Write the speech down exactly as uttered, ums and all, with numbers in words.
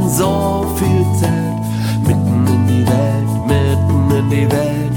so viel Zeit, mitten in die Welt, mitten in die Welt.